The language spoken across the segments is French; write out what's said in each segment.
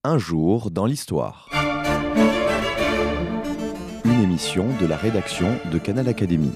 Un jour dans l'histoire. Une émission de la rédaction de Canal Académie.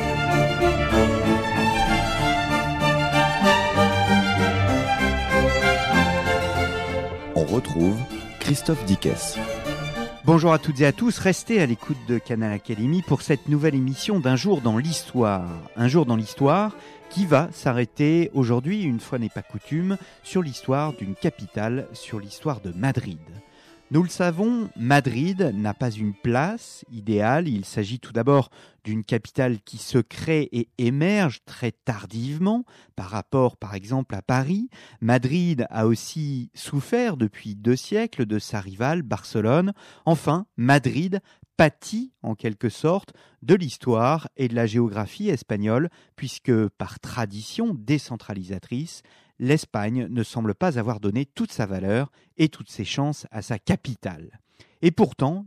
On retrouve Christophe Dickès. Bonjour à toutes et à tous, restez à l'écoute de Canal Académie pour cette nouvelle émission d'Un jour dans l'histoire. Un jour dans l'histoire qui va s'arrêter aujourd'hui, une fois n'est pas coutume, sur l'histoire d'une capitale, sur l'histoire de Madrid. Nous le savons, Madrid n'a pas une place idéale. Il s'agit tout d'abord d'une capitale qui se crée et émerge très tardivement par rapport, par exemple, à Paris. Madrid a aussi souffert depuis 2 siècles de sa rivale Barcelone. Enfin, Madrid pâtit en quelque sorte de l'histoire et de la géographie espagnole, puisque par tradition décentralisatrice, l'Espagne ne semble pas avoir donné toute sa valeur et toutes ses chances à sa capitale. Et pourtant,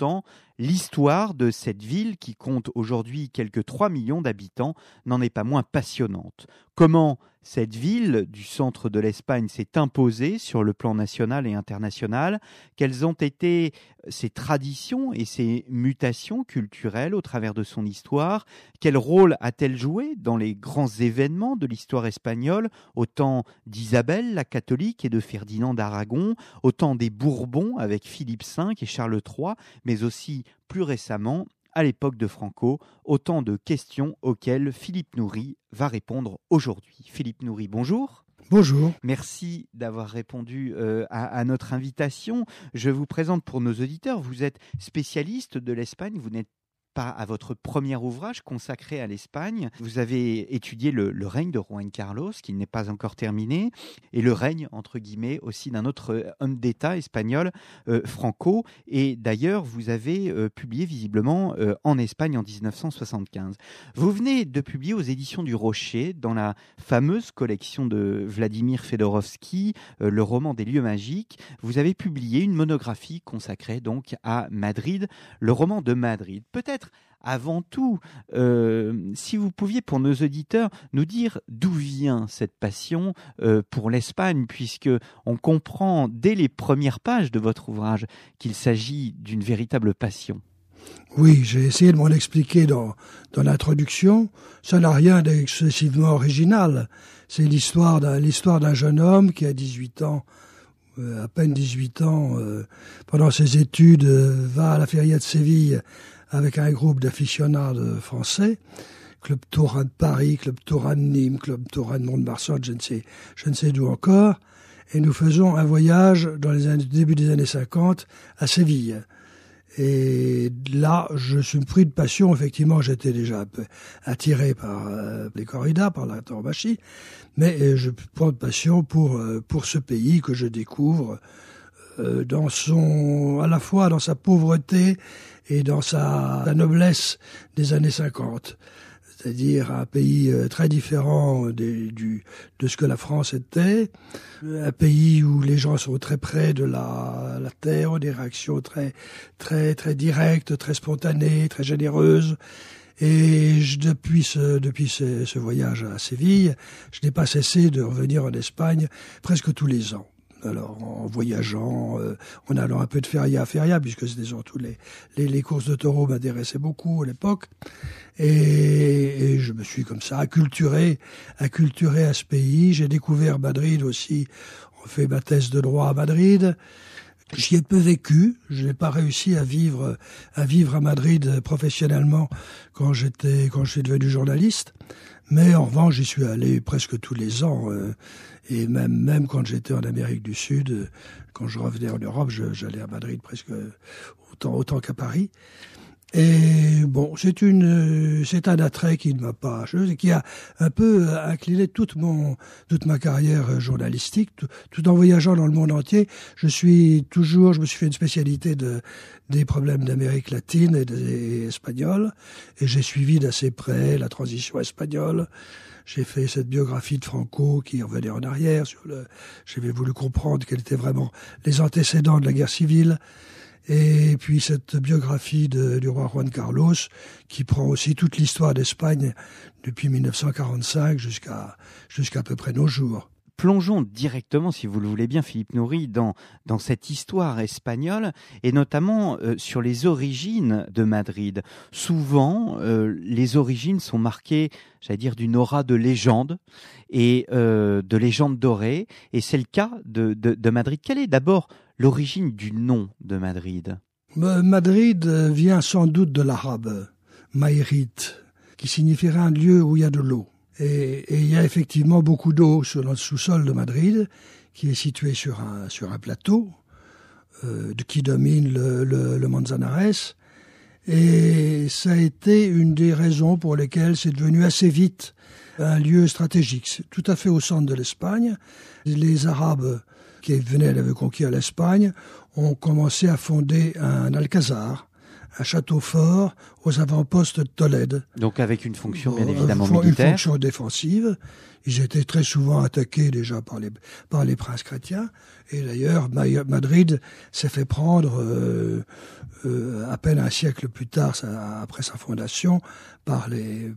l'histoire de cette ville qui compte aujourd'hui quelques 3 millions d'habitants n'en est pas moins passionnante. Comment cette ville du centre de l'Espagne s'est imposée sur le plan national et international? Quelles ont été ses traditions et ses mutations culturelles au travers de son histoire? Quel rôle a-t-elle joué dans les grands événements de l'histoire espagnole, au temps d'Isabelle la catholique et de Ferdinand d'Aragon, au temps des Bourbons avec Philippe V et Charles III, mais aussi plus récemment à l'époque de Franco, autant de questions auxquelles Philippe Noury va répondre aujourd'hui. Philippe Noury, bonjour. Bonjour. Merci d'avoir répondu à notre invitation. Je vous présente pour nos auditeurs, vous êtes spécialiste de l'Espagne, vous n'êtes pas à votre premier ouvrage consacré à l'Espagne. Vous avez étudié le règne de Juan Carlos, qui n'est pas encore terminé, et le règne, entre guillemets, aussi d'un autre homme d'État espagnol, Franco. Et d'ailleurs, vous avez publié visiblement en Espagne en 1975. Vous venez de publier aux éditions du Rocher, dans la fameuse collection de Vladimir Fedorovski, le roman des lieux magiques. Vous avez publié une monographie consacrée donc à Madrid, le roman de Madrid. Peut-être avant tout, si vous pouviez pour nos auditeurs nous dire d'où vient cette passion pour l'Espagne, puisque on comprend dès les premières pages de votre ouvrage qu'il s'agit d'une véritable passion. Oui, j'ai essayé de m'en expliquer dans l'introduction. Ça n'a rien d'excessivement original. C'est l'histoire d'un jeune homme qui a 18 ans, à peine 18 ans, pendant ses études, va à la Feria de Séville avec un groupe d'aficionados français, Club Torin de Paris, Club Torin de Nîmes, Club Torin de Mont-de-Marsan, je ne sais d'où encore, et nous faisons un voyage dans début des années 50 à Séville. Et là, je suis pris de passion. Effectivement, j'étais déjà un peu attiré par les corridas, par la tauromachie, mais je prends de passion pour ce pays que je découvre à la fois dans sa pauvreté et dans sa noblesse des années 50. C'est-à-dire un pays très différent de ce que la France était, un pays où les gens sont très près de la terre, des réactions très, très, très directes, très spontanées, très généreuses. Et depuis ce voyage à Séville, je n'ai pas cessé de revenir en Espagne presque tous les ans. Alors, en voyageant, en allant un peu de feria à feria, puisque c'était surtout les courses de taureaux m'intéressaient beaucoup à l'époque. Et je me suis comme ça acculturé à ce pays. J'ai découvert Madrid aussi. On fait ma thèse de droit à Madrid. J'y ai peu vécu. Je n'ai pas réussi à vivre à Madrid professionnellement quand je suis devenu journaliste. Mais en revanche, j'y suis allé presque tous les ans. Et même quand j'étais en Amérique du Sud, quand je revenais en Europe, j'allais à Madrid presque autant qu'à Paris. Et bon, c'est un attrait qui ne m'a pas et qui a un peu incliné toute ma carrière journalistique, tout en voyageant dans le monde entier. Je me suis fait une spécialité des problèmes d'Amérique latine et espagnole, et j'ai suivi d'assez près la transition espagnole. J'ai fait cette biographie de Franco qui revenait en arrière j'avais voulu comprendre quels étaient vraiment les antécédents de la guerre civile. Et puis cette biographie du roi Juan Carlos, qui prend aussi toute l'histoire d'Espagne depuis 1945 jusqu'à peu près nos jours. plongeons directement, si vous le voulez bien, Philippe Nourry, dans cette histoire espagnole et notamment sur les origines de Madrid. Souvent, les origines sont marquées, j'allais dire, d'une aura de légende et de légende dorée. Et c'est le cas de Madrid. Quelle est d'abord l'origine du nom de Madrid ? Madrid vient sans doute de l'arabe Mayrit, qui signifierait un lieu où il y a de l'eau. Et il y a effectivement beaucoup d'eau dans le sous-sol de Madrid, qui est situé sur un plateau qui domine le Manzanares. Et ça a été une des raisons pour lesquelles c'est devenu assez vite un lieu stratégique. C'est tout à fait au centre de l'Espagne. Les Arabes qui avaient conquis l'Espagne ont commencé à fonder un alcazar, un château fort aux avant-postes de Tolède. Donc avec une fonction bien évidemment militaire. Une fonction défensive. Ils étaient très souvent attaqués déjà par les princes chrétiens. Et d'ailleurs, Madrid s'est fait prendre à peine un siècle plus tard, après sa fondation, par les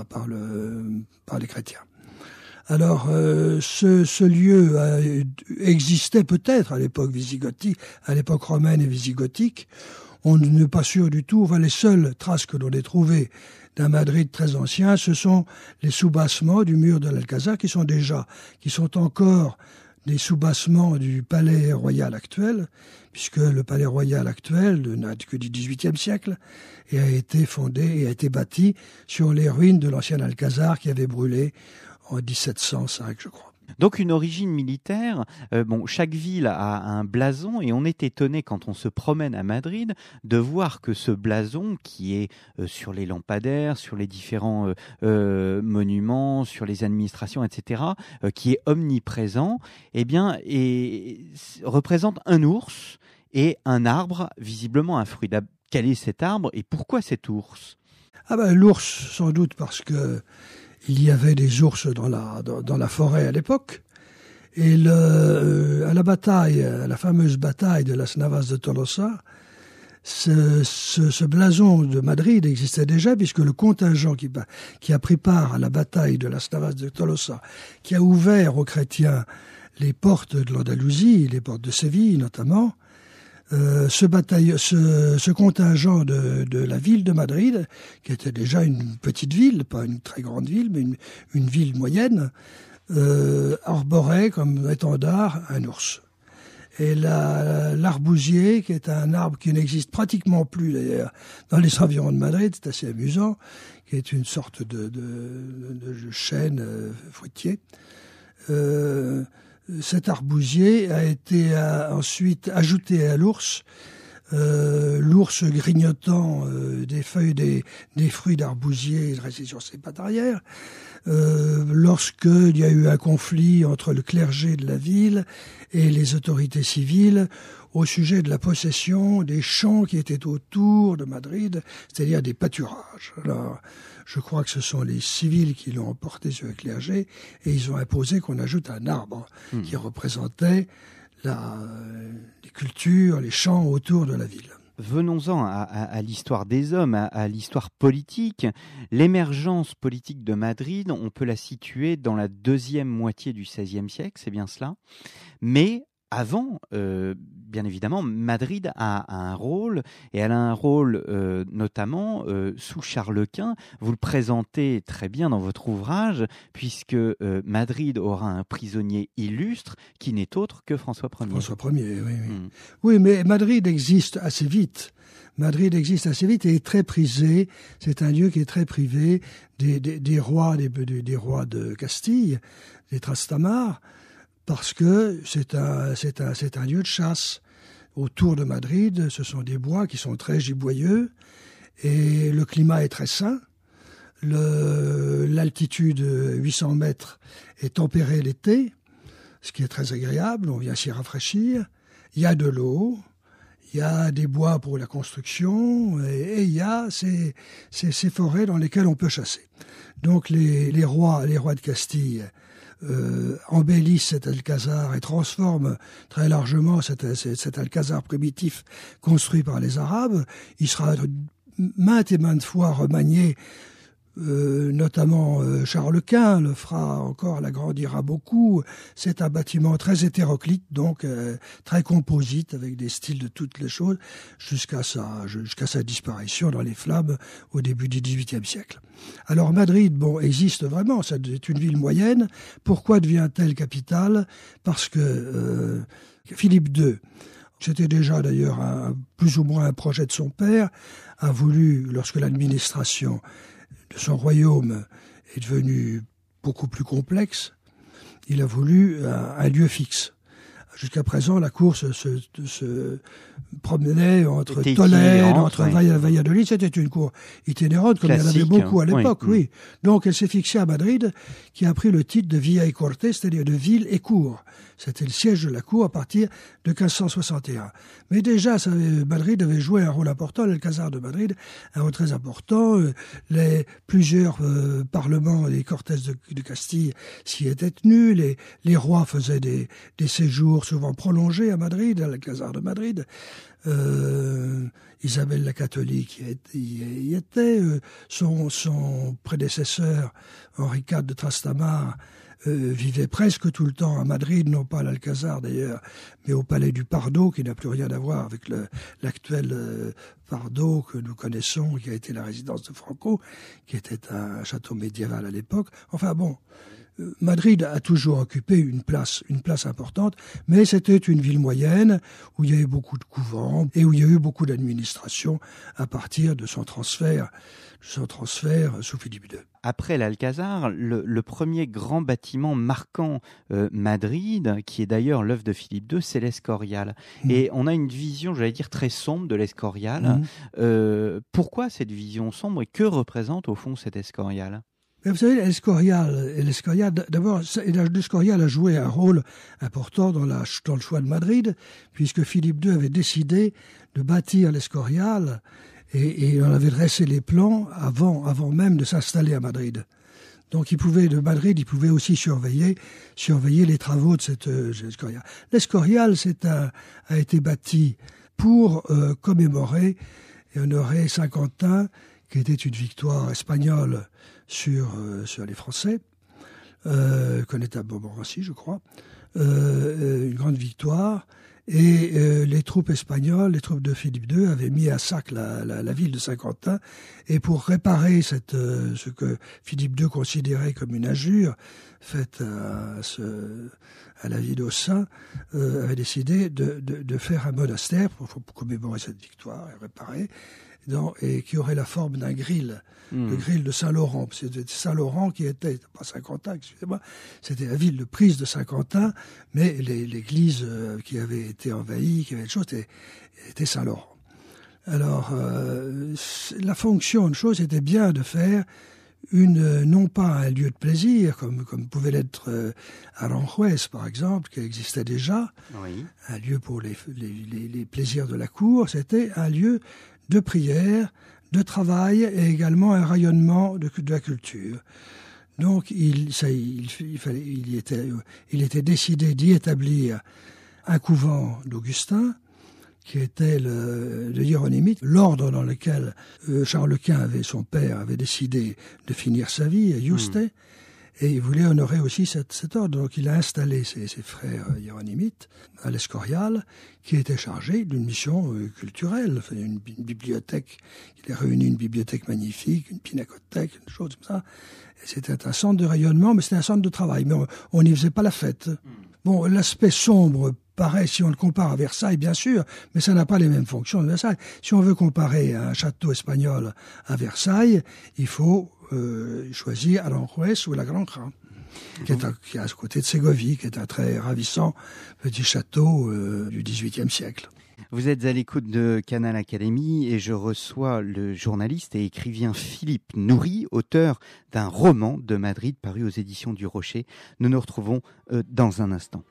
chrétiens. Alors, ce lieu existait peut-être à l'époque visigothique, à l'époque romaine et visigothique. On n'est pas sûr du tout. Enfin, les seules traces que l'on ait trouvées d'un Madrid très ancien, ce sont les soubassements du mur de l'Alcazar qui sont encore des soubassements du palais royal actuel, puisque le palais royal actuel n'a que du XVIIIe siècle et a été fondé et a été bâti sur les ruines de l'ancien Alcazar qui avait brûlé en 1705, je crois. Donc une origine militaire, chaque ville a un blason et on est étonné quand on se promène à Madrid de voir que ce blason qui est sur les lampadaires, sur les différents monuments, sur les administrations, etc., qui est omniprésent, représente un ours et un arbre, visiblement un fruit. Quel est cet arbre et pourquoi cet ours ? L'ours, sans doute parce que il y avait des ours dans la forêt à l'époque. Et à la fameuse bataille de Las Navas de Tolosa, ce blason de Madrid existait déjà, puisque le contingent qui a pris part à la bataille de Las Navas de Tolosa, qui a ouvert aux chrétiens les portes de l'Andalousie, les portes de Séville notamment, ce contingent de la ville de Madrid, qui était déjà une petite ville, pas une très grande ville, mais une ville moyenne, arborait comme étendard un ours. Et l'arbousier, qui est un arbre qui n'existe pratiquement plus d'ailleurs dans les environs de Madrid, c'est assez amusant, qui est une sorte de chêne fruitier, cet arbousier a été ensuite ajouté à l'ours, l'ours grignotant des feuilles des fruits d'arbousier dressés sur ses pattes arrière. Lorsqu'il y a eu un conflit entre le clergé de la ville et les autorités civiles au sujet de la possession des champs qui étaient autour de Madrid, c'est-à-dire des pâturages. Alors, je crois que ce sont les civils qui l'ont emporté sur le clergé et ils ont imposé qu'on ajoute un arbre qui représentait les cultures, les champs autour de la ville. Venons-en à l'histoire des hommes, à l'histoire politique. L'émergence politique de Madrid, on peut la situer dans la deuxième moitié du XVIe siècle, c'est bien cela. Mais avant, bien évidemment, Madrid a un rôle, et elle a un rôle notamment sous Charles Quint. Vous le présentez très bien dans votre ouvrage, puisque Madrid aura un prisonnier illustre qui n'est autre que François Ier. François Ier, oui. Oui, mais Madrid existe assez vite. Madrid existe assez vite et est très prisé. C'est un lieu qui est très privé des rois de Castille, des Trastamare, parce que c'est un lieu de chasse. Autour de Madrid, ce sont des bois qui sont très giboyeux et le climat est très sain. L'altitude 800 mètres est tempérée l'été, ce qui est très agréable, on vient s'y rafraîchir. Il y a de l'eau, il y a des bois pour la construction et il y a ces forêts dans lesquelles on peut chasser. Donc les rois de Castille embellissent cet alcazar et transforment très largement cet alcazar primitif construit par les Arabes. Il sera maintes et maintes fois remanié notamment Charles Quint le fera encore, l'agrandira beaucoup. C'est un bâtiment très hétéroclite, donc très composite, avec des styles de toutes les choses, jusqu'à sa disparition dans les flammes au début du XVIIIe siècle. Alors Madrid, existe vraiment, c'est une ville moyenne. Pourquoi devient-elle capitale ? Parce que Philippe II, c'était déjà d'ailleurs plus ou moins un projet de son père, a voulu, lorsque l'administration de son royaume est devenu beaucoup plus complexe, il a voulu un lieu fixe. Jusqu'à présent, la cour se promenait entre Tolède, entre Valladolid. C'était une cour itinérante, comme classique, il y en avait beaucoup à l'époque, oui. Donc, elle s'est fixée à Madrid, qui a pris le titre de Villa y Corte, c'est-à-dire de ville et cour. C'était le siège de la cour à partir de 1561. Mais déjà, Madrid avait joué un rôle important, l'Alcazar de Madrid, un rôle très important. Plusieurs parlements des Cortes de Castille s'y étaient tenus. Les rois faisaient des séjours souvent prolongés à Madrid, à l'Alcazar de Madrid. Isabelle la catholique y était. Son prédécesseur, Henri IV de Trastamare, vivait presque tout le temps à Madrid, non pas à l'Alcazar d'ailleurs, mais au palais du Pardo, qui n'a plus rien à voir avec l'actuel Pardo que nous connaissons, qui a été la résidence de Franco, qui était un château médiéval à l'époque. Enfin bon, Madrid a toujours occupé une place importante, mais c'était une ville moyenne où il y avait beaucoup de couvents et où il y a eu beaucoup d'administration à partir de son transfert sous Philippe II. Après l'Alcazar, le premier grand bâtiment marquant Madrid, qui est d'ailleurs l'œuvre de Philippe II, c'est l'Escorial. Et on a une vision, j'allais dire, très sombre de l'Escorial. Pourquoi cette vision sombre et que représente au fond cet Escorial ? Mais vous savez, l'Escorial, d'abord, l'Escorial a joué un rôle important dans le choix de Madrid, puisque Philippe II avait décidé de bâtir l'Escorial et on avait dressé les plans avant même de s'installer à Madrid. Donc il pouvait aussi surveiller les travaux de cette Escorial. L'Escorial a été bâti pour commémorer et honorer Saint-Quentin, qui était une victoire espagnole sur les Français, connétable Montmorency, je crois, une grande victoire. Et les troupes espagnoles, les troupes de Philippe II, avaient mis à sac la ville de Saint-Quentin. Et pour réparer ce que Philippe II considérait comme une injure faite à la ville aux saints, avait décidé de faire un monastère pour commémorer cette victoire et réparer. Et qui aurait la forme d'un grill, le grill de Saint-Laurent. C'était Saint-Laurent qui était, pas Saint-Quentin, excusez-moi, c'était la ville de prise de Saint-Quentin, mais l'église qui avait été envahie, qui avait chose, était Saint-Laurent. Alors, la fonction, une chose, était bien de faire non pas un lieu de plaisir, comme pouvait l'être Aranjuez, par exemple, qui existait déjà, oui. Un lieu pour les plaisirs de la cour, c'était un lieu de prière, de travail et également un rayonnement de la culture. Donc il était décidé d'y établir un couvent d'Augustins, qui était le Hieronymite, l'ordre dans lequel Charles Quint, son père, avait décidé de finir sa vie à Yuste. Et il voulait honorer aussi cet ordre. Donc il a installé ses frères Hieronymites à l'Escorial, qui était chargé d'une mission culturelle, une bibliothèque. Il a réuni une bibliothèque magnifique, une pinacothèque, une chose comme ça. Et c'était un centre de rayonnement, mais c'était un centre de travail. Mais on n'y faisait pas la fête. Bon, l'aspect sombre paraît, si on le compare à Versailles, bien sûr, mais ça n'a pas les mêmes fonctions de Versailles. Si on veut comparer un château espagnol à Versailles, il faut choisir Aranjuez ou la Granja, qui est à côté de Ségovie, qui est un très ravissant petit château du XVIIIe siècle. Vous êtes à l'écoute de Canal Académie et je reçois le journaliste et écrivain Philippe Noury, auteur d'un roman de Madrid paru aux éditions du Rocher. Nous nous retrouvons dans un instant.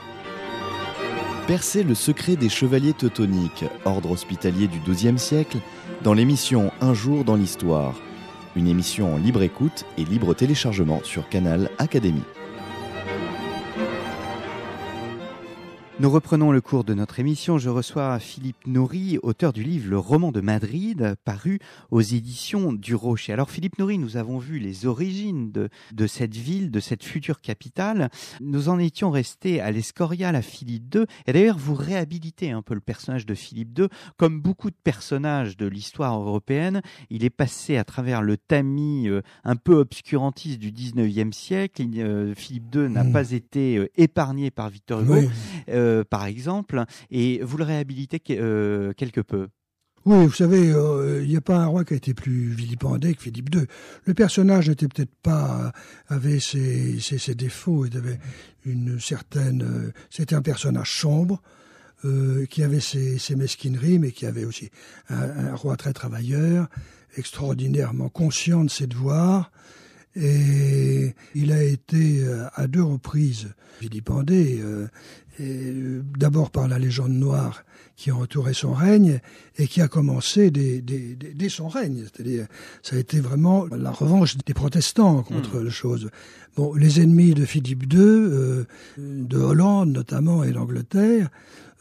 Percer le secret des chevaliers teutoniques, ordre hospitalier du XIIe siècle, dans l'émission Un jour dans l'histoire. Une émission en libre écoute et libre téléchargement sur Canal Académie. Nous reprenons le cours de notre émission. Je reçois Philippe Nourry, auteur du livre Le roman de Madrid, paru aux éditions du Rocher. Alors Philippe Nourry, nous avons vu les origines de cette ville, de cette future capitale. Nous en étions restés à l'Escorial, à Philippe II. Et d'ailleurs, vous réhabilitez un peu le personnage de Philippe II. Comme beaucoup de personnages de l'histoire européenne, il est passé à travers le tamis un peu obscurantiste du 19e siècle. Philippe II n'a pas été épargné par Victor Hugo. Oui. Par exemple, et vous le réhabilitez quelque peu. Oui, vous savez, il n'y a pas un roi qui a été plus vilipendé que Philippe II. Le personnage n'était peut-être pas, avait ses défauts, il avait une certaine, c'était un personnage sombre, qui avait ses mesquineries, mais qui avait aussi un roi très travailleur, extraordinairement conscient de ses devoirs. Et il a été à 2 reprises vilipendé, d'abord par la légende noire qui a entouré son règne et qui a commencé dès son règne. C'est-à-dire, ça a été vraiment la revanche des protestants contre la chose. Bon, les ennemis de Philippe II, de Hollande notamment et d'Angleterre,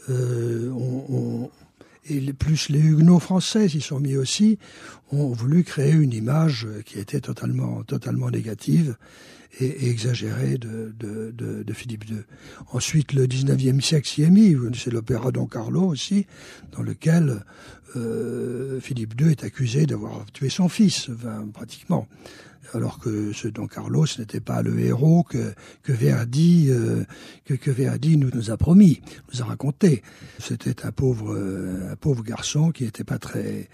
et plus les Huguenots français s'y sont mis aussi, ont voulu créer une image qui était totalement négative et exagérée de Philippe II. Ensuite, le 19e siècle s'y est mis, c'est l'opéra Don Carlo aussi, dans lequel Philippe II est accusé d'avoir tué son fils, pratiquement. Alors que ce Don Carlo, ce n'était pas le héros que Verdi nous a promis, nous a raconté. C'était un pauvre garçon qui était pas très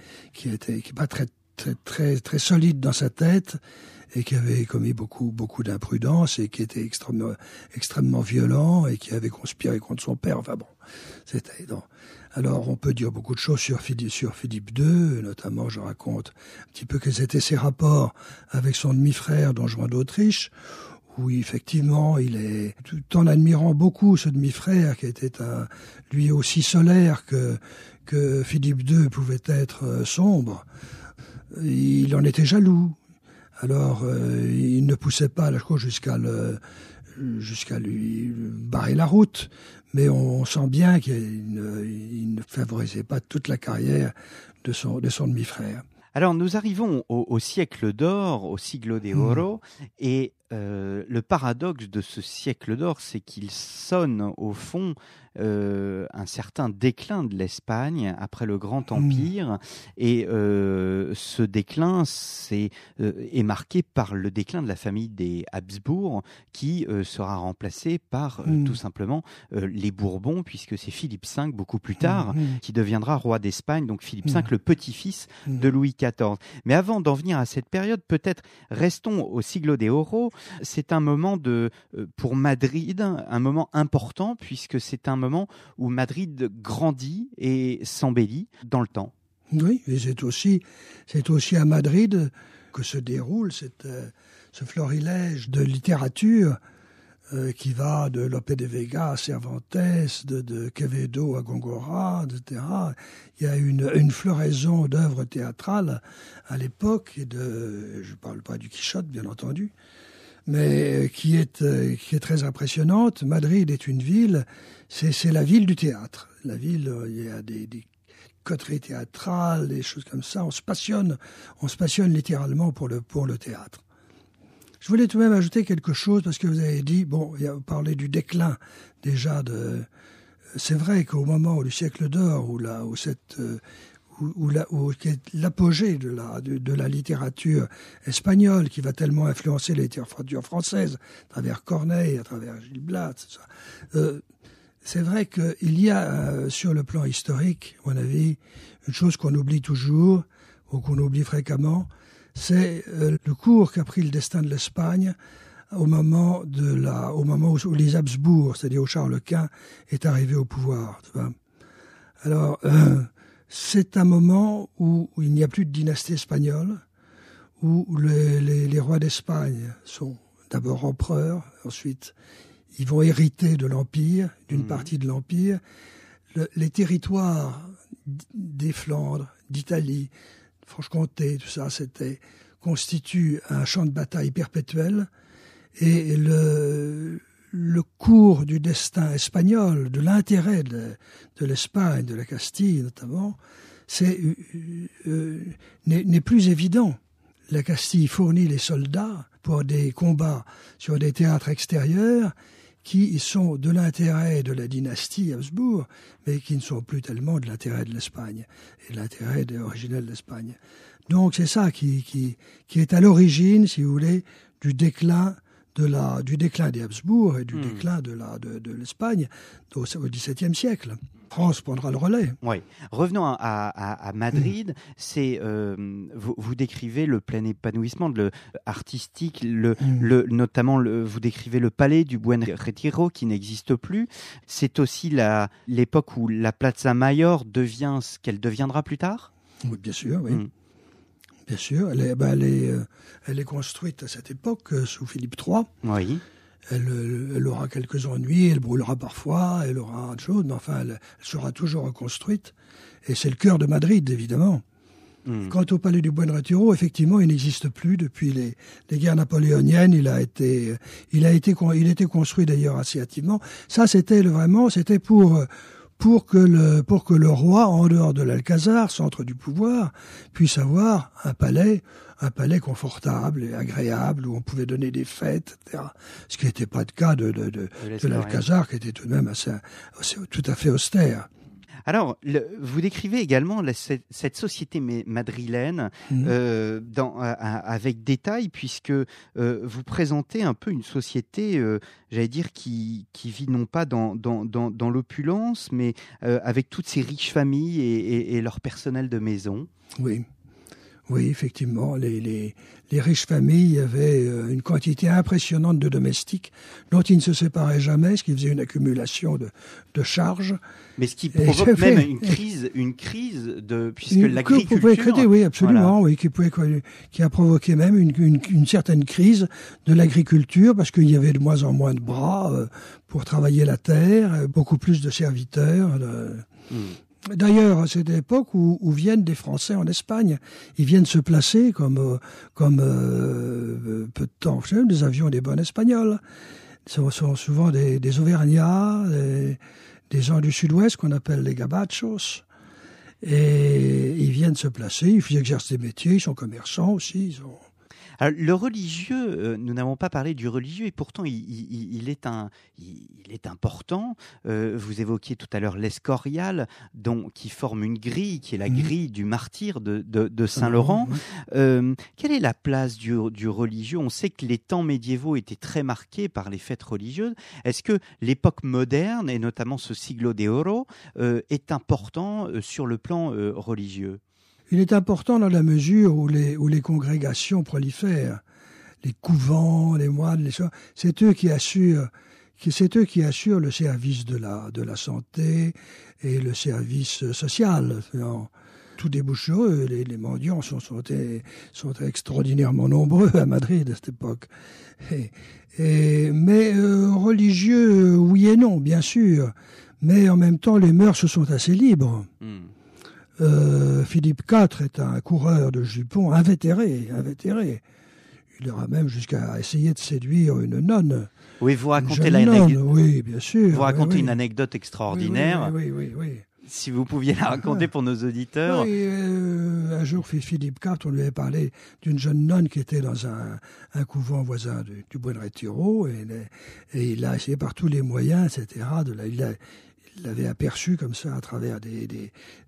solide dans sa tête et qui avait commis beaucoup d'imprudence et qui était extrêmement violent et qui avait conspiré contre son père. Enfin bon, c'était non. Alors, on peut dire beaucoup de choses sur Philippe II, notamment, je raconte un petit peu quels étaient ses rapports avec son demi-frère, Don Juan d'Autriche, où effectivement, tout en admirant beaucoup ce demi-frère, qui était lui aussi solaire que Philippe II pouvait être sombre, il en était jaloux. Alors, il ne poussait pas la chose jusqu'à lui barrer la route, mais on sent bien qu'il ne favorisait pas toute la carrière de son demi-frère. Alors, nous arrivons au siècle d'or, au siglo de oro, et le paradoxe de ce siècle d'or, c'est qu'il sonne au fond un certain déclin de l'Espagne après le Grand Empire, et ce déclin est marqué par le déclin de la famille des Habsbourg, qui sera remplacé par tout simplement les Bourbons, puisque c'est Philippe V beaucoup plus tard qui deviendra roi d'Espagne, donc Philippe V, le petit-fils de Louis XIV. Mais avant d'en venir à cette période, peut-être restons au siglo de oro. C'est un moment pour Madrid, un moment important, puisque c'est un moment où Madrid grandit et s'embellit dans le temps. Oui, et c'est aussi à Madrid que se déroule ce florilège de littérature qui va de Lope de Vega à Cervantes, de Quevedo à Góngora, etc. Il y a une floraison d'œuvres théâtrales à l'époque, je ne parle pas du Quichotte, bien entendu, mais qui est très impressionnante. Madrid est une ville, c'est la ville du théâtre. La ville, il y a des coteries théâtrales, des choses comme ça. On se passionne littéralement pour le théâtre. Je voulais tout de même ajouter quelque chose, parce que vous avez dit, vous parlez du déclin déjà c'est vrai qu'au moment du siècle d'or, où l'apogée de la littérature espagnole, qui va tellement influencer la littérature française, à travers Corneille, à travers Gil Blas, tout ça. C'est vrai qu'il y a, sur le plan historique, à mon avis, une chose qu'on oublie toujours, ou qu'on oublie fréquemment, c'est le cours qu'a pris le destin de l'Espagne au moment où les Habsbourg, c'est-à-dire où Charles Quint, est arrivé au pouvoir. Tu vois. Alors, c'est un moment où il n'y a plus de dynastie espagnole, où les rois d'Espagne sont d'abord empereurs, ensuite ils vont hériter de l'Empire, d'une partie de l'Empire. Les territoires des Flandres, d'Italie, Franche-Comté, tout ça, constitue un champ de bataille perpétuel, et le cours du destin espagnol, de l'intérêt de l'Espagne, de la Castille notamment, n'est plus évident. La Castille fournit les soldats pour des combats sur des théâtres extérieurs qui sont de l'intérêt de la dynastie Habsbourg, mais qui ne sont plus tellement de l'intérêt de l'Espagne et de l'intérêt originel de l'Espagne. Donc c'est ça qui est à l'origine, si vous voulez, du déclin des Habsbourg et du déclin de l'Espagne au XVIIe siècle. France prendra le relais. Oui. Revenons à Madrid. C'est vous décrivez le plein épanouissement artistique, notamment vous décrivez le palais du Buen Retiro qui n'existe plus. C'est aussi l'époque où la Plaza Mayor devient ce qu'elle deviendra plus tard. Oui, bien sûr. Oui. Bien sûr, elle est construite à cette époque sous Philippe III. Oui. Elle aura quelques ennuis, elle brûlera parfois, elle aura autre chose, mais enfin, elle sera toujours reconstruite. Et c'est le cœur de Madrid, évidemment. Quant au palais du Buen Retiro, effectivement, il n'existe plus depuis les guerres napoléoniennes. Il était construit d'ailleurs assez hâtivement. Ça, c'était pour que le roi, en dehors de l'Alcazar, centre du pouvoir, puisse avoir un palais confortable et agréable où on pouvait donner des fêtes, etc. Ce qui n'était pas le cas de l'Alcazar, qui était tout de même tout à fait austère. Alors, vous décrivez également cette société madrilène avec détail, puisque vous présentez un peu une société, j'allais dire, qui vit non pas dans l'opulence, mais avec toutes ces riches familles et leur personnel de maison. Oui, effectivement, les riches familles avaient une quantité impressionnante de domestiques dont ils ne se séparaient jamais, ce qui faisait une accumulation de charges. Mais ce qui provoque même une crise puisque l'agriculture... Oui, absolument, voilà. Oui, qui a provoqué même une certaine crise de l'agriculture parce qu'il y avait de moins en moins de bras pour travailler la terre, beaucoup plus de serviteurs. D'ailleurs, à cette époque où viennent des Français en Espagne, ils viennent se placer comme peu de temps, des avions des bonnes espagnols. Ce sont souvent des Auvergnats, des gens du sud-ouest qu'on appelle les gabachos. Et ils viennent se placer, ils exercent des métiers, ils sont commerçants aussi, Alors, le religieux, nous n'avons pas parlé du religieux et pourtant il est important. Vous évoquiez tout à l'heure l'Escorial, qui forme une grille, qui est la grille du martyr de Saint-Laurent. Quelle est la place du religieux ? On sait que les temps médiévaux étaient très marqués par les fêtes religieuses. Est-ce que l'époque moderne, et notamment ce siglo de oro, est important sur le plan religieux ? Il est important dans la mesure où les congrégations prolifèrent, les couvents, les moines, c'est eux qui assurent le service de la santé et le service social. Tout débouche sur eux. Les mendiants sont extraordinairement nombreux à Madrid à cette époque. Mais religieux, oui et non, bien sûr. Mais en même temps, les mœurs sont assez libres. Philippe IV est un coureur de jupons invétéré. Il ira même jusqu'à essayer de séduire une nonne. Oui, vous racontez oui, bien sûr. Vous racontez une anecdote extraordinaire. Oui. Si vous pouviez la raconter pour nos auditeurs. Oui, un jour, Philippe IV, on lui avait parlé d'une jeune nonne qui était dans un couvent voisin du Buen Retiro, et il a essayé par tous les moyens, etc. Il l'avait aperçu comme ça à travers des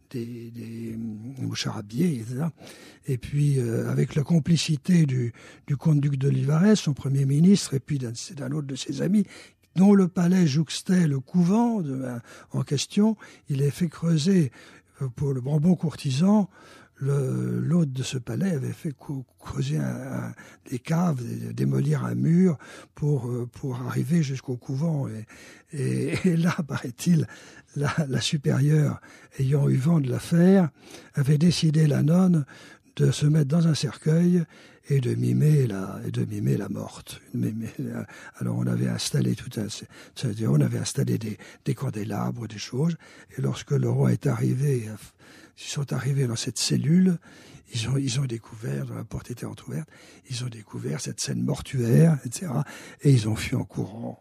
charabia, etc. Et puis, avec la complicité du comte-duc d'Olivares, son premier ministre, et puis d'un autre de ses amis, dont le palais jouxtait le couvent en question, il a fait creuser, pour le bon courtisan, l'hôte de ce palais avait fait creuser des caves, démolir un mur pour arriver jusqu'au couvent. Et là, paraît-il, la supérieure, ayant eu vent de l'affaire, avait décidé, la nonne, de se mettre dans un cercueil et de mimer la morte. Alors on avait installé c'est-à-dire on avait installé des candélabres, des choses, et lorsque le roi est arrivé, ils sont arrivés dans cette cellule, ils ont découvert, dont la porte était entrouverte, ils ont découvert cette scène mortuaire, etc. Et ils ont fui en courant.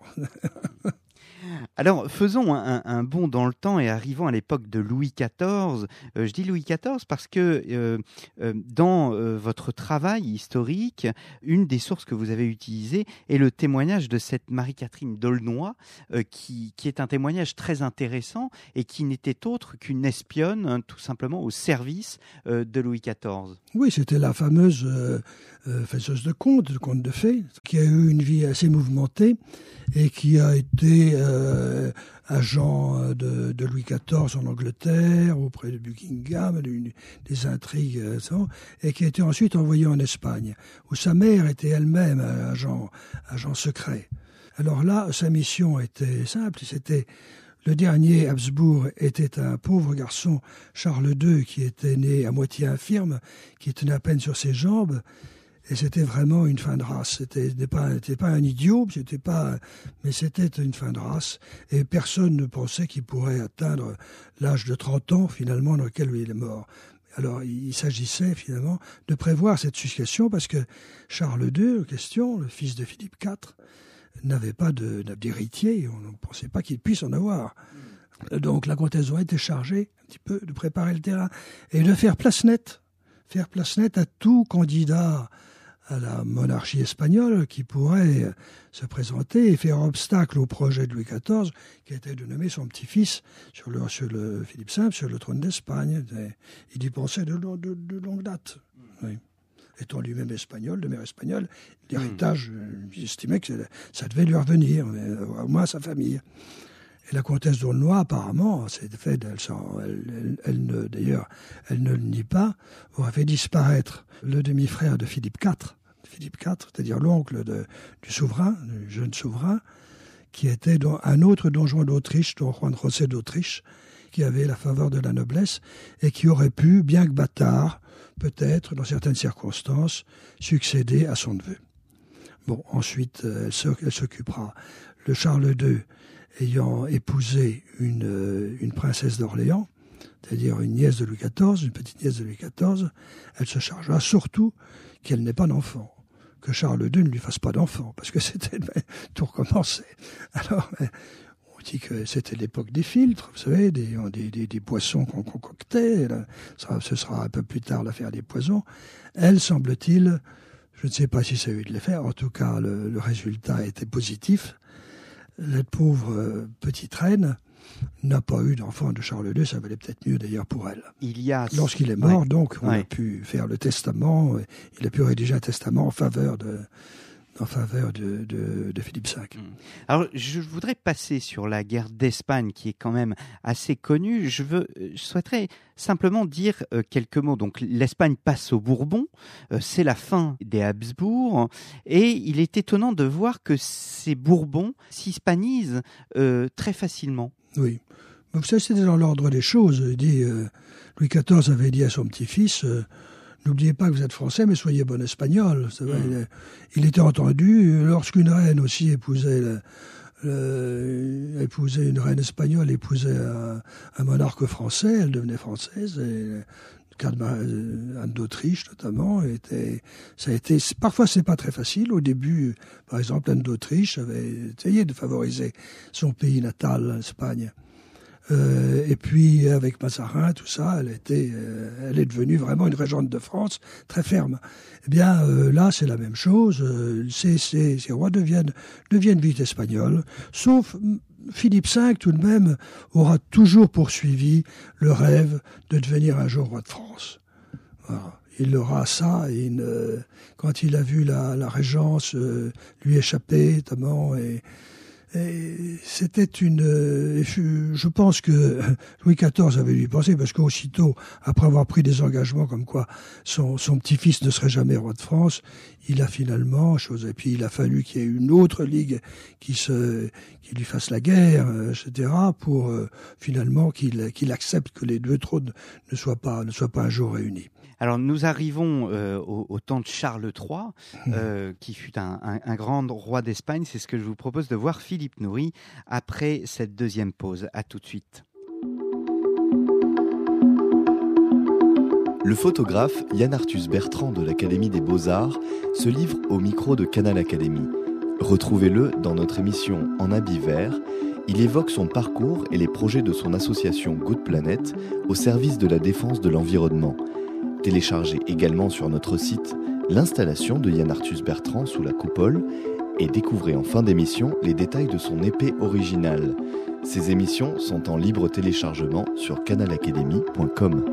Alors, faisons un bond dans le temps et arrivons à l'époque de Louis XIV. Je dis Louis XIV parce que dans votre travail historique, une des sources que vous avez utilisées est le témoignage de cette Marie-Catherine d'Aulnoy, qui est un témoignage très intéressant et qui n'était autre qu'une espionne, hein, tout simplement au service de Louis XIV. Oui, c'était la fameuse faiseuse de contes de fées, qui a eu une vie assez mouvementée et qui a été agent de Louis XIV en Angleterre, auprès de Buckingham, des intrigues, et qui a été ensuite envoyé en Espagne, où sa mère était elle-même agent secret. Alors là, sa mission était simple, c'était... Le dernier Habsbourg était un pauvre garçon, Charles II, qui était né à moitié infirme, qui tenait à peine sur ses jambes, et c'était vraiment une fin de race. C'était pas un idiot, mais c'était une fin de race, et personne ne pensait qu'il pourrait atteindre l'âge de 30 ans, finalement, dans lequel il est mort. Alors, il s'agissait, finalement, de prévoir cette succession, parce que Charles II, question, le fils de Philippe IV, n'avait pas d'héritier, on ne pensait pas qu'il puisse en avoir. Donc la comtesse a été chargée un petit peu de préparer le terrain et de faire place nette à tout candidat à la monarchie espagnole qui pourrait se présenter et faire obstacle au projet de Louis XIV, qui était de nommer son petit-fils sur le Philippe V sur le trône d'Espagne. Il y pensait de longue date. Oui. Étant lui-même espagnol, de mère espagnole, l'héritage, il estimait que ça devait lui revenir, au moins à sa famille. Et la comtesse d'Aulnoy, apparemment, elle ne le nie pas, aurait fait disparaître le demi-frère de Philippe IV, c'est-à-dire l'oncle du souverain, du jeune souverain, qui était un autre don Juan d'Autriche, don Juan José d'Autriche, qui avait la faveur de la noblesse et qui aurait pu, bien que bâtard, peut-être, dans certaines circonstances, succéder à son neveu. Bon, ensuite, elle s'occupera. Le Charles II ayant épousé une princesse d'Orléans, c'est-à-dire une nièce de Louis XIV, une petite nièce de Louis XIV, elle se chargera surtout qu'elle n'ait pas d'enfant, que Charles II ne lui fasse pas d'enfant, parce que c'était tout recommencé. Alors, on dit que c'était l'époque des filtres, vous savez, des poissons qu'on concoctait. Ce sera un peu plus tard l'affaire des poisons. Elle, semble-t-il, je ne sais pas si ça a eu de l'effet, en tout cas le résultat était positif. La pauvre petite reine n'a pas eu d'enfant de Charles II, ça valait peut-être mieux d'ailleurs pour elle. Lorsqu'il est mort, donc, on a pu faire le testament, il a pu rédiger un testament en faveur de Philippe V. Alors, je voudrais passer sur la guerre d'Espagne, qui est quand même assez connue. Je souhaiterais simplement dire quelques mots. Donc, l'Espagne passe aux Bourbons, c'est la fin des Habsbourg, et il est étonnant de voir que ces Bourbons s'hispanisent très facilement. Oui. Vous savez, c'était dans l'ordre des choses. Louis XIV avait dit à son petit-fils... N'oubliez pas que vous êtes français, mais soyez bon espagnol. Il était entendu. Lorsqu'une reine aussi épousait une reine espagnole, épousait un monarque français, elle devenait française. Et le cas Anne d'Autriche, notamment, parfois c'est pas très facile. Au début, par exemple, Anne d'Autriche avait essayé de favoriser son pays natal, l'Espagne. Et puis avec Mazarin, tout ça, elle est devenue vraiment une régente de France très ferme. Eh bien là, c'est la même chose. Ces rois deviennent vite espagnols, sauf Philippe V, tout de même, aura toujours poursuivi le rêve de devenir un jour roi de France. Voilà. Il aura ça, quand il a vu la régence lui échapper, notamment, Et c'était je pense que Louis XIV avait dû y penser, parce qu'aussitôt, après avoir pris des engagements comme quoi son petit-fils ne serait jamais roi de France, il a finalement, et puis il a fallu qu'il y ait une autre ligue qui lui fasse la guerre, etc., pour finalement qu'il accepte que les deux trônes ne soient pas un jour réunis. Alors nous arrivons au temps de Charles III, qui fut un grand roi d'Espagne. C'est ce que je vous propose de voir, Philippe Noury, après cette deuxième pause. À tout de suite. Le photographe Yann Arthus Bertrand de l'Académie des Beaux-Arts se livre au micro de Canal Académie. Retrouvez-le dans notre émission En habit vert. Il évoque son parcours et les projets de son association Good Planet au service de la défense de l'environnement. Téléchargez également sur notre site l'installation de Yann Arthus Bertrand sous la coupole et découvrez en fin d'émission les détails de son épée originale. Ces émissions sont en libre téléchargement sur canalacademy.com.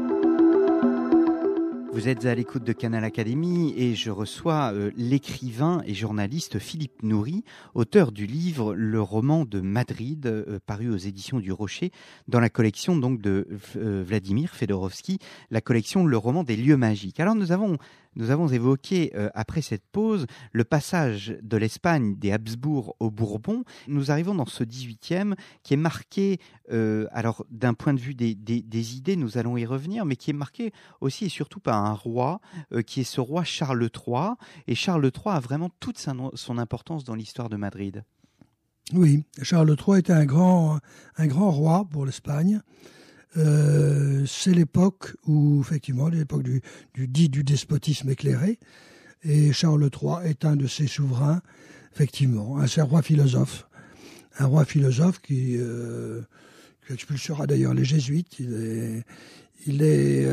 Vous êtes à l'écoute de Canal Académie et je reçois l'écrivain et journaliste Philippe Noury, auteur du livre Le roman de Madrid, paru aux éditions du Rocher, dans la collection donc de Vladimir Fedorovski, la collection Le roman des lieux magiques. Alors nous avons évoqué, après cette pause, le passage de l'Espagne des Habsbourg aux Bourbons. Nous arrivons dans ce 18e qui est marqué, alors d'un point de vue des idées, nous allons y revenir, mais qui est marqué aussi et surtout par un roi, qui est ce roi Charles III. Et Charles III a vraiment toute son importance dans l'histoire de Madrid. Oui, Charles III était un grand roi pour l'Espagne. C'est l'époque où, effectivement, l'époque du despotisme éclairé, et Charles III est un de ces souverains, effectivement, c'est un roi philosophe qui expulsera d'ailleurs les jésuites. Il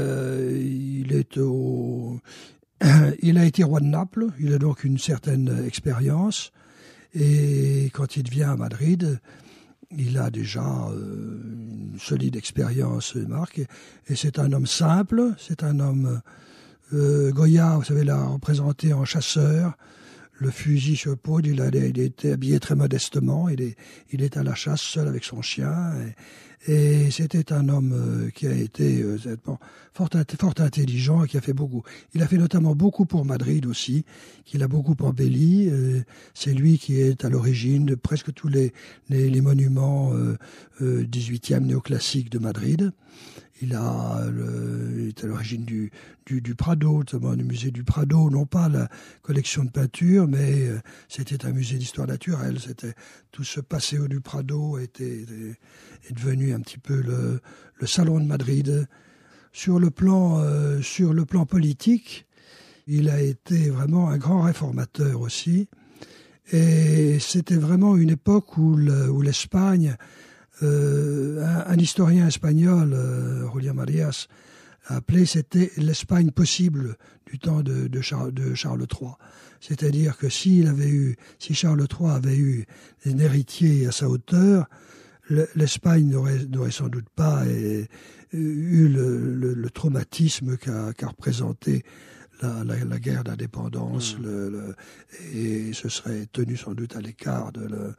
a été roi de Naples, il a donc une certaine expérience, et quand il vient à Madrid, il a déjà une solide expérience, Marc, et c'est un homme simple, c'est un homme... Goya, vous savez, l'a représenté en chasseur, le fusil sur l'épaule, il était habillé très modestement, il est à la chasse seul avec son chien, et c'était un homme qui a été fort intelligent et qui a fait beaucoup. Il a fait notamment beaucoup pour Madrid aussi, qu'il a beaucoup embelli. C'est lui qui est à l'origine de presque tous les monuments 18e néoclassiques de Madrid. Il est à l'origine du Prado, notamment le musée du Prado, non pas la collection de peinture, mais c'était un musée d'histoire naturelle. C'était tout ce Paseo du Prado est devenu un petit peu le salon de Madrid. Sur le plan politique, il a été vraiment un grand réformateur aussi. Et c'était vraiment une époque où l'Espagne, un historien espagnol, Julián Marías, a appelé, c'était l'Espagne possible du temps de Charles III. C'est-à-dire que si Charles III avait eu un héritier à sa hauteur, l'Espagne n'aurait sans doute pas eu le traumatisme qu'a représenté la guerre d'indépendance, et se serait tenu sans doute à l'écart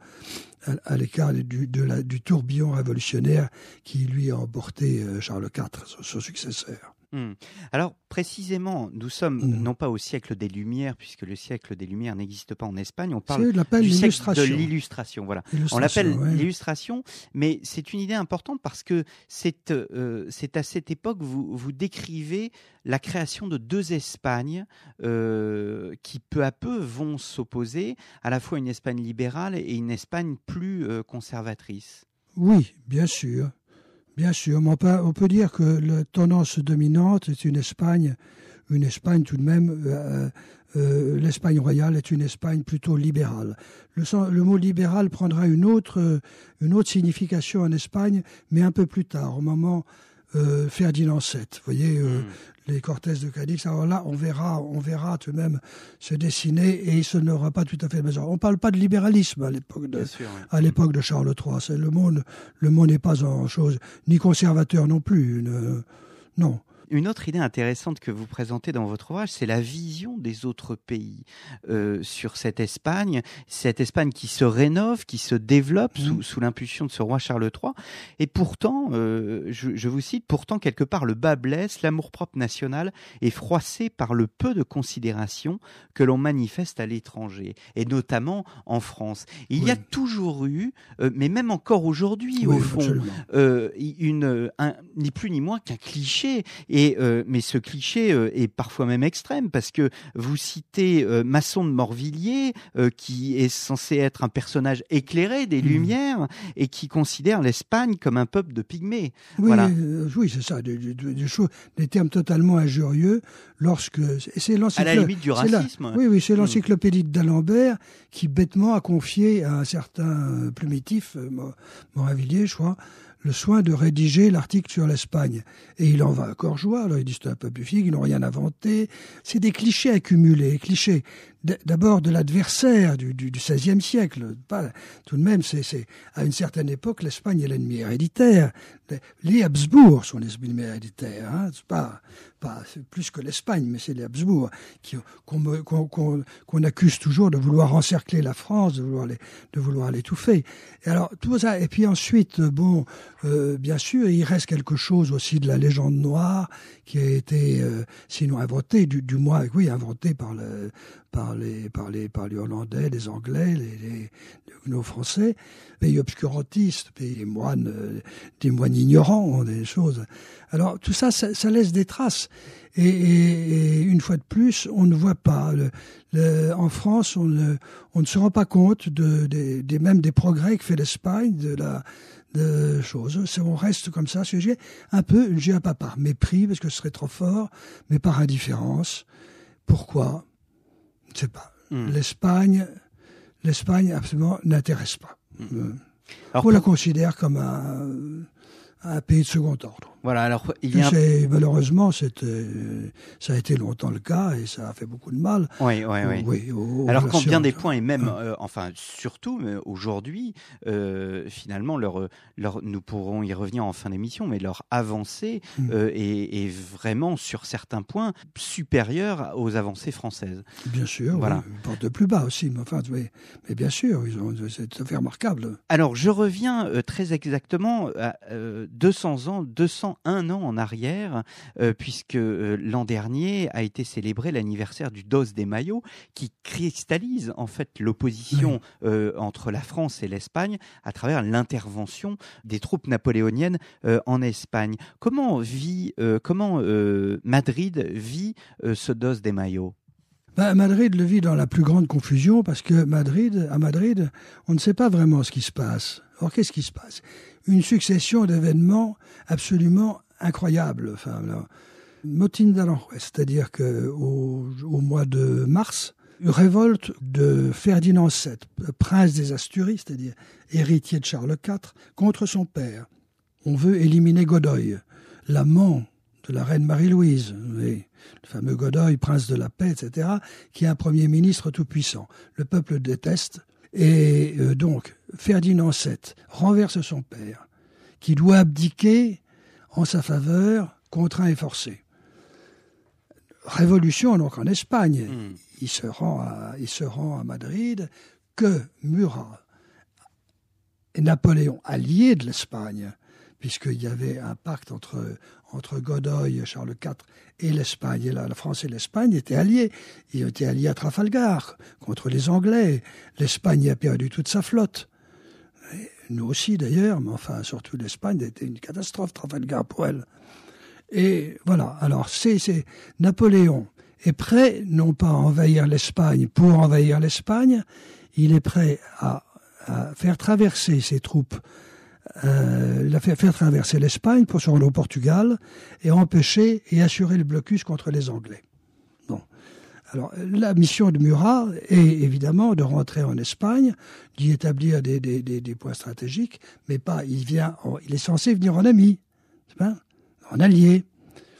du tourbillon révolutionnaire qui lui a emporté Charles IV, son successeur. Alors précisément, nous sommes non pas au siècle des Lumières, puisque le siècle des Lumières n'existe pas en Espagne, on parle du siècle de l'Illustration. Voilà. On l'appelle l'Illustration, mais c'est une idée importante parce que c'est à cette époque vous décrivez la création de deux Espagnes qui peu à peu vont s'opposer, à la fois une Espagne libérale et une Espagne plus conservatrice. Oui, bien sûr. Bien sûr, mais on peut dire que la tendance dominante est une Espagne tout de même, l'Espagne royale est une Espagne plutôt libérale. Le mot libéral prendra une autre signification en Espagne, mais un peu plus tard, au moment Ferdinand VII. Vous voyez, les Cortés de Cadix. Alors là, on verra tout de même se dessiner, et ce n'aura pas tout à fait le même genre. On ne parle pas de libéralisme à l'époque de Charles III. Le mot n'est pas en chose, ni conservateur non plus. Non. une autre idée intéressante que vous présentez dans votre ouvrage, c'est la vision des autres pays sur cette Espagne qui se rénove, qui se développe sous l'impulsion de ce roi Charles III. Et pourtant, je vous cite, pourtant quelque part le bas blesse, l'amour-propre national est froissé par le peu de considération que l'on manifeste à l'étranger, et notamment en France. Il y a toujours eu, mais même encore aujourd'hui au fond, ni plus ni moins qu'un cliché, mais ce cliché est parfois même extrême, parce que vous citez Masson de Morvilliers, qui est censé être un personnage éclairé des Lumières et qui considère l'Espagne comme un peuple de pygmées. Oui, voilà. Oui, c'est ça, des termes totalement injurieux. À la limite du racisme. C'est l'encyclopédie d'Alembert qui bêtement a confié à un certain plumitif, Morvilliers, je crois, le soin de rédiger l'article sur l'Espagne. Et il en va à corps joie. Alors il dit c'est un peuple figue, ils n'ont rien inventé. C'est des clichés accumulés, clichés d'abord de l'adversaire du XVIe siècle. Tout de même, c'est à une certaine époque, l'Espagne est l'ennemi héréditaire. Les Habsbourg sont les ennemis héréditaires. Hein. C'est plus que l'Espagne, mais c'est les Habsbourg qu'on accuse toujours de vouloir encercler la France, de vouloir l'étouffer. Et alors tout ça. Et puis ensuite, bien sûr, il reste quelque chose aussi de la légende noire qui a été, sinon inventée, du moins, inventée par les Hollandais, les Anglais, nos Français, pays obscurantistes, des moines ignorants, des choses. Alors tout ça laisse des traces. Et une fois de plus, on ne voit pas. En France, on ne se rend pas compte même des progrès que fait l'Espagne, de choses. On reste comme ça, un peu, je dirais pas par mépris, parce que ce serait trop fort, mais par indifférence. Pourquoi ? Je ne sais pas. L'Espagne absolument n'intéresse pas. On la considère comme un pays de second ordre. Voilà, alors malheureusement, ça a été longtemps le cas et ça a fait beaucoup de mal. Oui. Alors quand bien des points, et même, surtout aujourd'hui, finalement, nous pourrons y revenir en fin d'émission, mais leur avancée est vraiment, sur certains points, supérieure aux avancées françaises. Bien sûr, voilà. Ils portent de plus bas aussi, mais bien sûr, c'est tout à fait remarquable. Alors, je reviens très exactement à 201 ans en arrière, puisque l'an dernier a été célébré l'anniversaire du Dos de Mayo, qui cristallise en fait l'opposition entre la France et l'Espagne à travers l'intervention des troupes napoléoniennes en Espagne. Comment Madrid vit ce Dos de Mayo ? Madrid le vit dans la plus grande confusion parce que à Madrid, on ne sait pas vraiment ce qui se passe. Alors qu'est-ce qui se passe ? Une succession d'événements absolument incroyables. Motín d'Aranjuez, c'est-à-dire qu'au mois de mars, une révolte de Ferdinand VII, prince des Asturies, c'est-à-dire héritier de Charles IV, contre son père. On veut éliminer Godoy, l'amant de la reine Marie-Louise, le fameux Godoy, prince de la paix, etc., qui est un premier ministre tout-puissant. Le peuple le déteste, et donc Ferdinand VII renverse son père, qui doit abdiquer en sa faveur, contraint et forcé. Révolution donc en Espagne. Il se rend à Madrid, que Murat et Napoléon, alliés de l'Espagne, puisqu'il y avait un pacte entre Godoy, Charles IV et l'Espagne, et la France et l'Espagne étaient alliés. Ils étaient alliés à Trafalgar contre les Anglais. L'Espagne a perdu toute sa flotte. Et nous aussi d'ailleurs, mais surtout l'Espagne, a été une catastrophe, Trafalgar pour elle. Et voilà, alors c'est Napoléon est prêt non pas à envahir l'Espagne pour envahir l'Espagne, il est prêt à faire traverser ses troupes, faire traverser l'Espagne pour se rendre au Portugal et empêcher et assurer le blocus contre les Anglais. Bon. Alors, la mission de Murat est évidemment de rentrer en Espagne, d'y établir des points stratégiques, mais pas, il est censé venir en ami, c'est pas, en allié.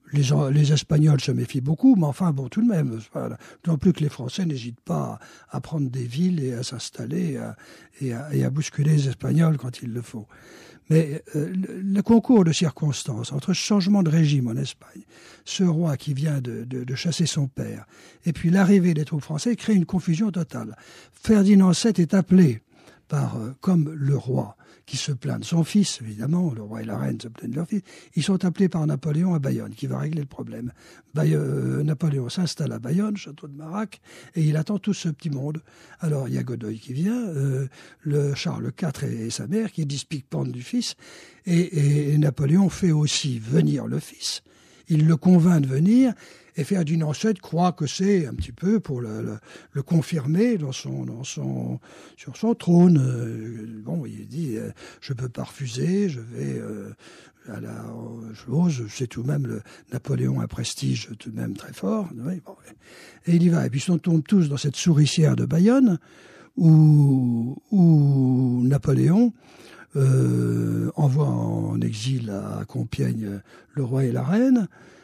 Les Espagnols se méfient beaucoup, mais enfin, bon, tout de même. D'autant plus que les Français n'hésitent pas à prendre des villes et à s'installer et à bousculer les Espagnols quand il le faut. Mais le concours de circonstances entre ce changement de régime en Espagne, ce roi qui vient de chasser son père, et puis l'arrivée des troupes françaises crée une confusion totale. Ferdinand VII est appelé comme le roi qui se plaint de son fils, évidemment, le roi et la reine se plaignent de leur fils, ils sont appelés par Napoléon à Bayonne, qui va régler le problème. Napoléon s'installe à Bayonne, château de Marac, et il attend tout ce petit monde. Alors, il y a Godoy qui vient, le Charles IV et sa mère, qui disent pique-pente du fils, et Napoléon fait aussi venir le fils. Il le convainc de venir, et Ferdinand VII croit que c'est un petit peu pour le confirmer sur son trône. Bon, il dit, je peux pas refuser, je vais à la chose. C'est tout de même Napoléon a un prestige tout de même très fort. Oui, bon, et il y va. Et puis ils tombent tous dans cette souricière de Bayonne où Napoléon envoie en exil à Compiègne le roi et la reine.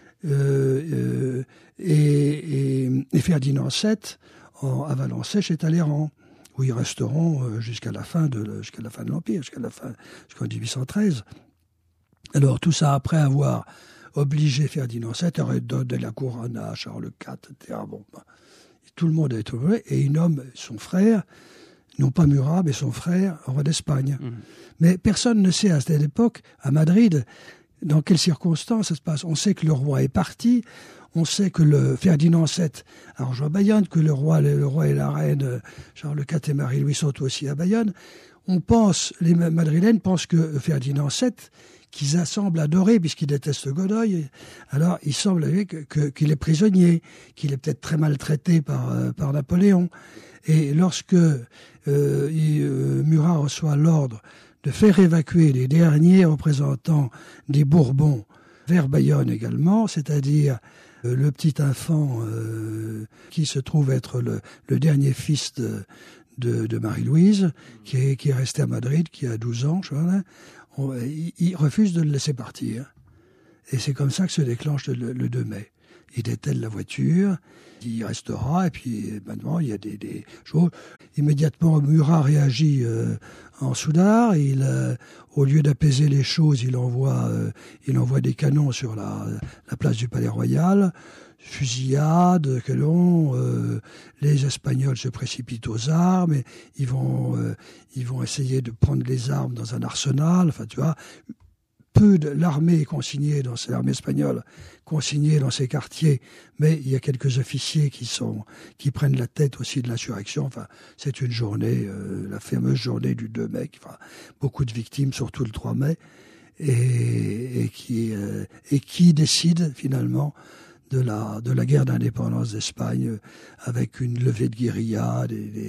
Et Ferdinand VII à Valençay chez Talleyrand, où ils resteront jusqu'à la fin de l'Empire, jusqu'en 1813. Alors tout ça après avoir obligé Ferdinand VII à redonner la couronne à Charles IV, etc. Bon, tout le monde a été heureux, et il nomme son frère, non pas Murat, mais son frère, roi d'Espagne. Mmh. Mais personne ne sait à cette époque, à Madrid, dans quelles circonstances ça se passe. On sait que le roi est parti, on sait que le Ferdinand VII a rejoint Bayonne, que le roi et la reine Charles IV et Marie-Louise sont aussi à Bayonne. Les Madrilènes pensent que Ferdinand VII, qu'ils semblent adorer puisqu'ils détestent Godoy, alors il semble qu'il est prisonnier, qu'il est peut-être très maltraité par Napoléon. Et lorsque Murat reçoit l'ordre de faire évacuer les derniers représentants des Bourbons vers Bayonne également, c'est-à-dire le petit enfant qui se trouve être le dernier fils de Marie-Louise, qui est resté à Madrid, qui a 12 ans, je crois, il refuse de le laisser partir. Et c'est comme ça que se déclenche le 2 mai. Il dételle la voiture, il restera, et puis maintenant il y a des choses. Immédiatement, Murat réagit en Soudard. Au lieu d'apaiser les choses, il envoie des canons sur la place du Palais Royal. Fusillade, les Espagnols se précipitent aux armes, et ils vont essayer de prendre les armes dans un arsenal. Enfin, tu vois. L'armée est consignée l'armée espagnole, consignée dans ces quartiers, mais il y a quelques officiers qui prennent la tête aussi de l'insurrection. Enfin, c'est une journée, la fameuse journée du 2 mai, enfin, beaucoup de victimes, surtout le 3 mai, et qui décide finalement de la guerre d'indépendance d'Espagne, avec une levée de guérilla.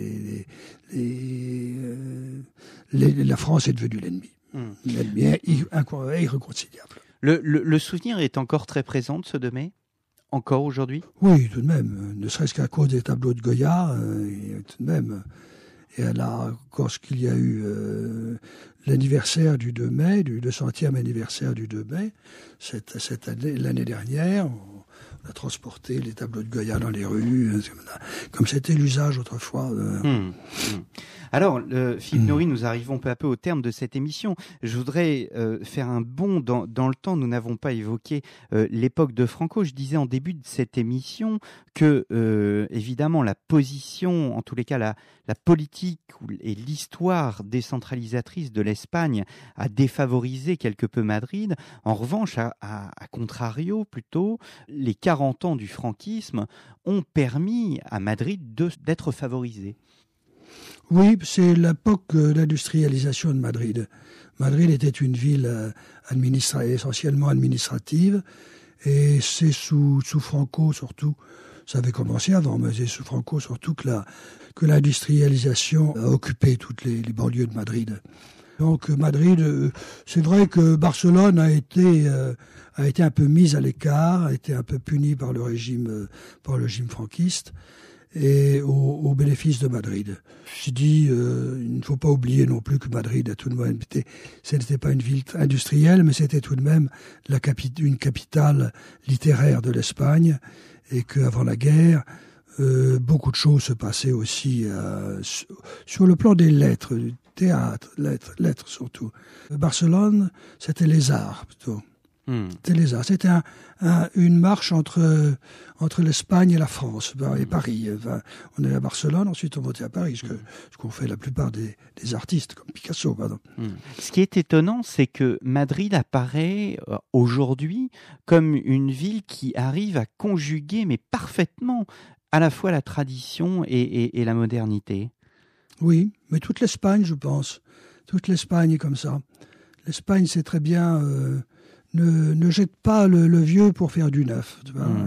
La France est devenue l'ennemi. L'ennemi irréconciliable. Le souvenir est encore très présent de ce 2 mai ? Encore aujourd'hui ? Oui, tout de même. Ne serait-ce qu'à cause des tableaux de Goya, tout de même. Et lorsqu'il y a eu l'anniversaire du 2 mai, du 200e anniversaire du 2 mai, cette année, l'année dernière, on a transporté les tableaux de Goya dans les rues, comme c'était l'usage autrefois. Alors, Philippe Nourry, nous arrivons peu à peu au terme de cette émission. Je voudrais faire un bond dans le temps. Nous n'avons pas évoqué l'époque de Franco. Je disais en début de cette émission que, évidemment, la position, en tous les cas la politique et l'histoire décentralisatrice de l'Espagne a défavorisé quelque peu Madrid. En revanche, à contrario, plutôt, les 40 ans du franquisme ont permis à Madrid d'être favorisé. Oui, c'est l'époque d'industrialisation de Madrid. Madrid était une ville essentiellement administrative, et c'est sous Franco surtout, ça avait commencé avant, mais c'est sous Franco surtout que l'industrialisation a occupé toutes les banlieues de Madrid. Donc Madrid, c'est vrai que Barcelone a été un peu mise à l'écart, a été un peu punie par le régime franquiste. et au bénéfice de Madrid. Je dis, il ne faut pas oublier non plus que Madrid a tout de même été, ce n'était pas une ville industrielle, mais c'était tout de même une capitale littéraire de l'Espagne, et qu'avant la guerre, beaucoup de choses se passaient aussi sur le plan des lettres, du théâtre, lettres surtout. Barcelone, c'était les arts plutôt. C'était les arts. C'était une marche entre l'Espagne et la France, et Paris. On est à Barcelone, ensuite on montait à Paris, ce qu'ont fait la plupart des artistes, comme Picasso, pardon. Ce qui est étonnant, c'est que Madrid apparaît aujourd'hui comme une ville qui arrive à conjuguer, mais parfaitement, à la fois la tradition et la modernité. Oui, mais toute l'Espagne, je pense. Toute l'Espagne est comme ça. L'Espagne, c'est très bien... Ne jette pas le vieux pour faire du neuf.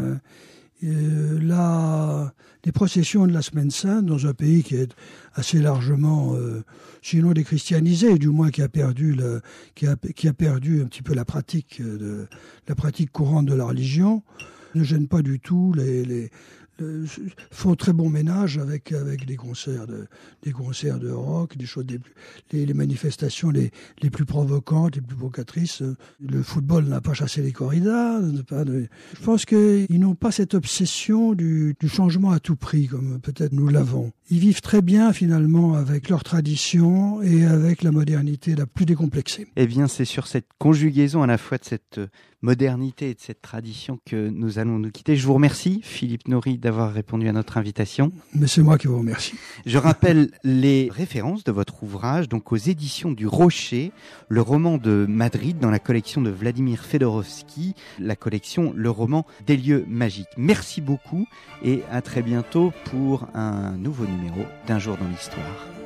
Les processions de la Semaine Sainte, dans un pays qui est assez largement, sinon déchristianisé, du moins qui a perdu un petit peu la pratique courante de la religion, ne gêne pas du tout font très bon ménage avec des concerts de rock, des choses les manifestations les plus provocantes, les plus provocatrices. Le football n'a pas chassé les corridas. Je pense qu'ils n'ont pas cette obsession du changement à tout prix, comme peut-être nous l'avons. Ils vivent très bien finalement avec leur tradition et avec la modernité la plus décomplexée. Eh bien, c'est sur cette conjugaison à la fois de cette modernité et de cette tradition que nous allons nous quitter. Je vous remercie, Philippe Nory, d'avoir répondu à notre invitation. Mais c'est moi qui vous remercie. Je rappelle les références de votre ouvrage, donc aux éditions du Rocher, le roman de Madrid dans la collection de Vladimir Fedorovski, la collection Le roman des lieux magiques. Merci beaucoup et à très bientôt pour un nouveau numéro d'Un jour dans l'histoire.